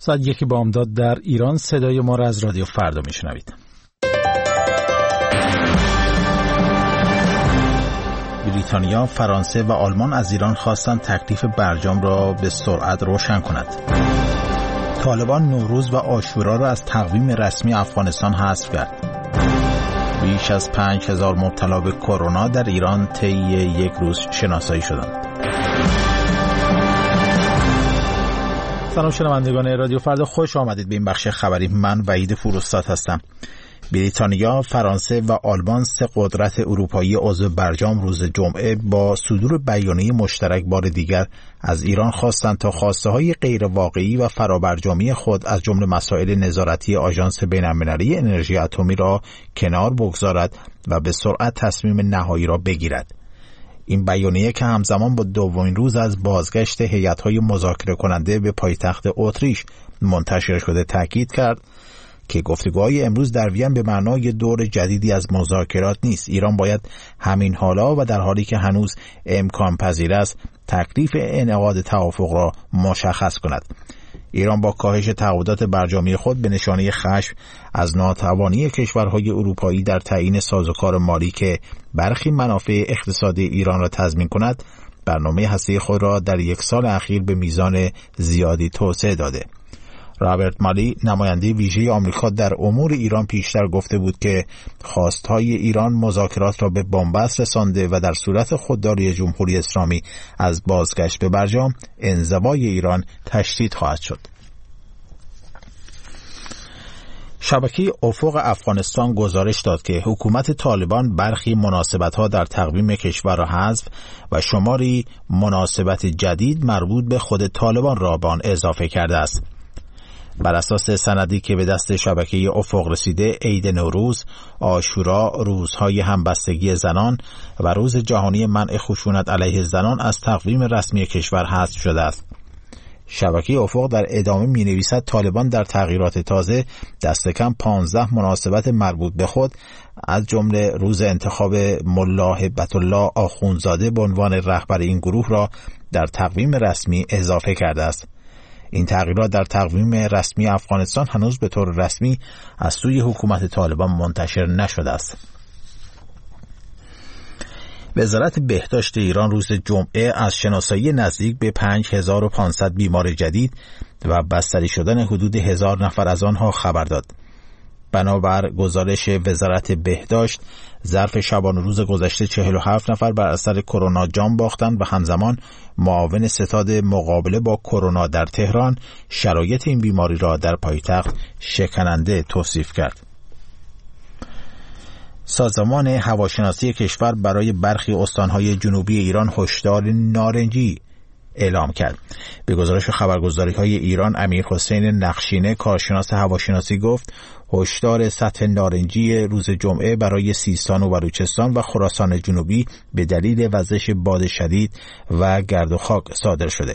ساعت 1 بامداد در ایران. صدای ما را از رادیو فردا میشنوید. بریتانیا، فرانسه و آلمان از ایران خواستند تکلیف برجام را به سرعت روشن کند. طالبان نوروز و عاشورا را از تقویم رسمی افغانستان حذف کرد. بیش از 5000 مبتلا به کرونا در ایران طی یک روز شناسایی شدند. سلام شنوندگان رادیو فردا، خوش آمدید به این بخش خبری. من وحید فروستاد هستم. بریتانیا، فرانسه و آلمان، سه قدرت اروپایی عضو برجام، روز جمعه با صدور بیانیه مشترک بار دیگر از ایران خواستند تا خواسته‌های غیر واقعی و فرابرجامی خود از جمله مسائل نظارتی آژانس بین‌المللی انرژی اتمی را کنار بگذارد و به سرعت تصمیم نهایی را بگیرد. این بیانیه که همزمان با دومین روز از بازگشت هیئت‌های مذاکره کننده به پایتخت اتریش منتشر شده تاکید کرد که گفتگوهای امروز در وین به معنای دور جدیدی از مذاکرات نیست. ایران باید همین حالا و در حالی که هنوز امکان پذیر است تکلیف انعقاد توافق را مشخص کند. ایران با کاهش تعهدات برجامی خود به نشانه خشم از ناتوانی کشورهای اروپایی در تعیین سازوکار مالی که برخی منافع اقتصادی ایران را تضمین کند، برنامه هسته خود را در یک سال اخیر به میزان زیادی توسعه داده. رابرت مالی، نماینده ویژه آمریکا در امور ایران، پیشتر گفته بود که خواستهای ایران مذاکرات را به بنبست رسانده و در صورت خودداری جمهوری اسلامی از بازگشت به برجام، انزوای ایران تشدید خواهد شد. شبکه افق افغانستان گزارش داد که حکومت طالبان برخی مناسبت‌ها در تقویم کشور را حذف و شماری مناسبت جدید مربوط به خود طالبان را به آن اضافه کرده است. بر اساس سندی که به دست شبکه افق رسیده، عید نوروز، عاشورا، روزهای همبستگی زنان و روز جهانی منع خشونت علیه زنان از تقویم رسمی کشور حذف شده است. شبکه افق در ادامه می‌نویسد طالبان در تغییرات تازه دست کم 15 مناسبت مربوط به خود از جمله روز انتخاب ملا هبت الله آخوندزاده به عنوان رهبر این گروه را در تقویم رسمی اضافه کرده است. این تغییرات در تقویم رسمی افغانستان هنوز به طور رسمی از سوی حکومت طالبان منتشر نشده است. وزارت بهداشت ایران روز جمعه از شناسایی نزدیک به 5500 بیمار جدید و بستری شدن حدود 1000 نفر از آنها خبر داد. بنابر گزارش وزارت بهداشت، ظرف شبانه روز گذشته 47 نفر بر اثر کرونا جان باختند و همزمان معاون ستاد مقابله با کرونا در تهران شرایط این بیماری را در پایتخت شکننده توصیف کرد. سازمان هواشناسی کشور برای برخی استانهای جنوبی ایران هشدار نارنجی اعلام کرد. به گزارش خبرگزاری‌های ایران، امیر حسین نقشینه، کارشناس هواشناسی، گفت هشدار سطح نارنجی روز جمعه برای سیستان و بلوچستان و خراسان جنوبی به دلیل وزش باد شدید و گرد و خاک صادر شده.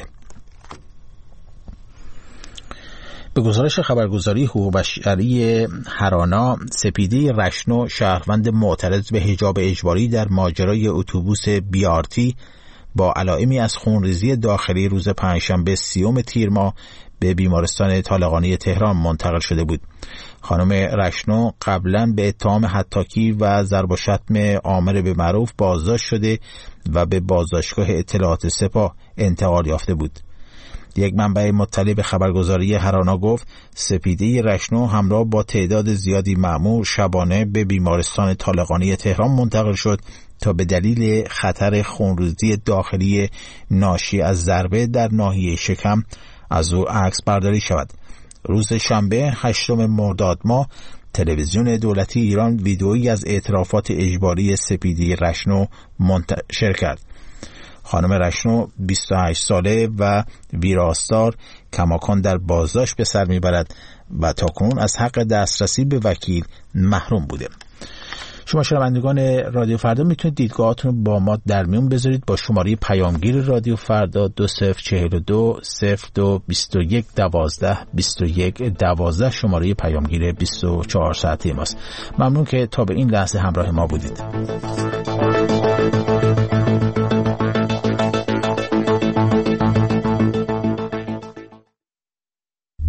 به گزارش خبرگزاری حقوق بشری هرانا، سپیده رشنو، شهروند معترض به حجاب اجباری در ماجرای اتوبوس BRT، با علائمی از خونریزی داخلی روز پنجشنبه 30 تیر ماه به بیمارستان طالقانی تهران منتقل شده بود. خانم رشنو قبلا به اتهام حطاکی و ضرب و شتم آمر به معروف بازداشت شده و به بازداشتگاه اطلاعات سپاه انتقال یافته بود. یک منبع مطلع به خبرگزاری هرانا گفت سپیده رشنو همراه با تعداد زیادی مأمور شبانه به بیمارستان طالقانی تهران منتقل شد تا به دلیل خطر خونریزی داخلی ناشی از ضربه در ناحیه شکم از او عکس برداری شود. روز شنبه 8 مرداد ماه تلویزیون دولتی ایران ویدئویی از اعترافات اجباری سپیده رشنو منتشر کرد. خانم رشنو 28 ساله و ویراستار کماکان در بازداشت به سر میبرد و تاکنون از حق دسترسی به وکیل محروم بوده. شما شنوندگان رادیو فردا میتونید دیدگاهاتون رو با ما در میون بذارید با شماره پیامگیر رادیو فردا 2042 02 21 12 21 12 شماره پیامگیر 24 ساعته ماست. ممنون که تا به این لحظه همراه ما بودید.